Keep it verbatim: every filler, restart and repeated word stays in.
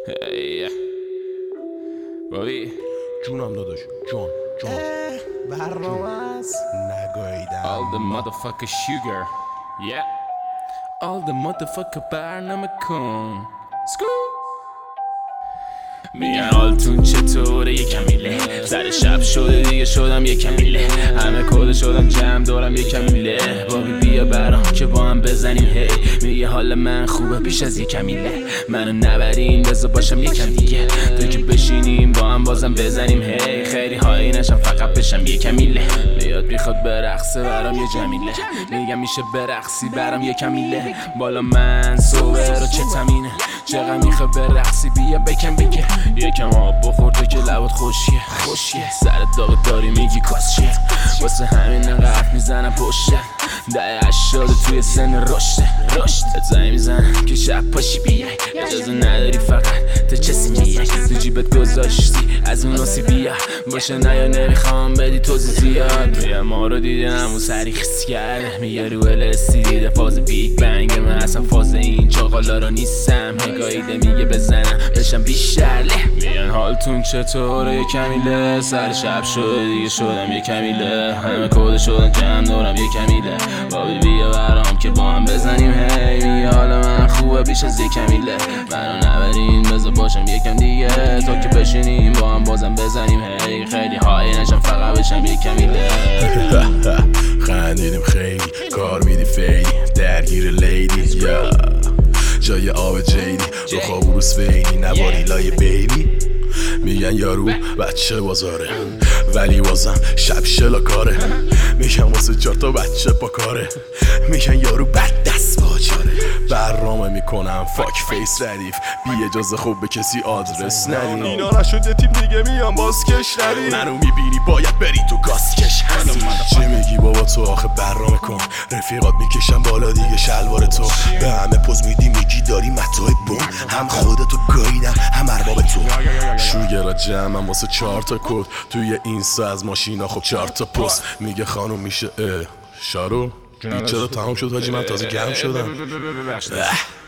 هی بابی جونم داداش جون جون برنامه است نگاهیدم All the motherfucker sugar Yeah All the motherfucker برنامه کن سکو میگن حالتون چطوره یکم میله سر شب شده دیگه شدم یکم میله همه کل شدن جمع دارم یکم میله بابی بیا برام که با هم بزنیم هی میگه حال من خوبه بیش از یکم میله منو نبرین بذار باشم یکم دیگه تا که بشینیم با هم بازم بزنیم هی خیلی هایی نشم فقط بشم یکم میله میاد میخواد برقصه برام یه جمیله میگم میشه برقصی برام یکم میله بالا من صبح رو چه تمینه چقدر میخواد برقصی بیا بکن بگه یکم آب بخور تو که لبات خوشیه خوشیه سرت داغ داری میگی کاسچیه واسه همین نقف میزنم پشته ده هشتاد توی سن رشته رشته زنی میزنم که شب پاشی بیای اجازه نداری فقط تا چسی میای تو جیبت گذاشتی از اون آسی بیا باشه نیا نمیخوام بدی توضیح زیاد میگم ما رو دیدم اون سری خیس کرده میگه رو الستی دیده فاز بیگ بنگ من اصلا فاز این چاقالا رو نیستم هگاییده میگه بزنم بشم بیشتر له میگن حالتون چطوره یه کمیله سر شب شده دیگه شدم یه کمیله همه کده شدن جمع دارم یه کمیله بابی بیا برام که با هم بزنیم هی میگه حال من خوبه بیش از یه کمیله منو نبرین بذار باشم یکم دیگه تا که بشینیم با هم بازم بزنیم هی خیلی هایی نشم فقط بشم یه کمیله خندیدیم خیلی کار میدی فیلی درگیر لیدی یا جای آب جیدی رو خواب و روز فیلی نباری لای بیبی میگن یارو بچه بازاره ولی بازم شب شلا کاره میگن واسه چهار تا بچه پا کاره میگن یارو بد دست باجاره برنامه میکنم فاک فیس ردیف بی اجازه خوب به کسی آدرس ندیم اینا نشده تیم دیگه میان بازکش ندیم منو میبینی باید بری تو گاسکش چی میگی بابا تو آخه برنامه کن رفیقات میکشن بالا دیگه شلوار تو به همه پوز میدی میگی داری متای بوم هم خودتو گاییدم هم ارباب تو شوگرا جمعم واسه چهار تا کد توی اینستا از ماشینا خب چهار تا پست میگه خانم میشه اه شارو چرا تمام شد حاجی من تازه گرم شدم